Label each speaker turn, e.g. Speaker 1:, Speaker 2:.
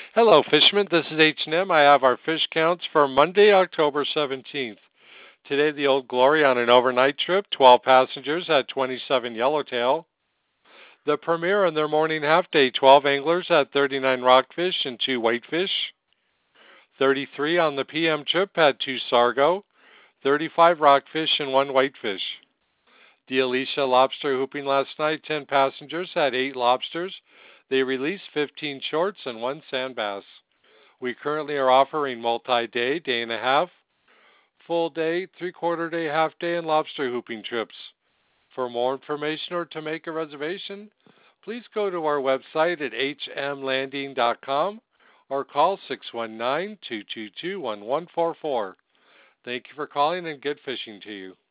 Speaker 1: Hello, fishermen. This is H&M. I have our fish counts for Monday, October 17th. Today, the Old Glory on an overnight trip, 12 passengers at 27 yellowtail. The Premier on their morning half day, 12 anglers at 39 rockfish and 2 whitefish. 33 on the PM trip had 2 sargo, 35 rockfish and 1 whitefish. The Alicia lobster hooping last night, 10 passengers had 8 lobsters. They released 15 shorts and 1 sand bass. We currently are offering multi-day, day and a half, full day, three-quarter day, half day, and lobster hooping trips. For more information or to make a reservation, please go to our website at hmlanding.com or call 619-222-1144. Thank you for calling and good fishing to you.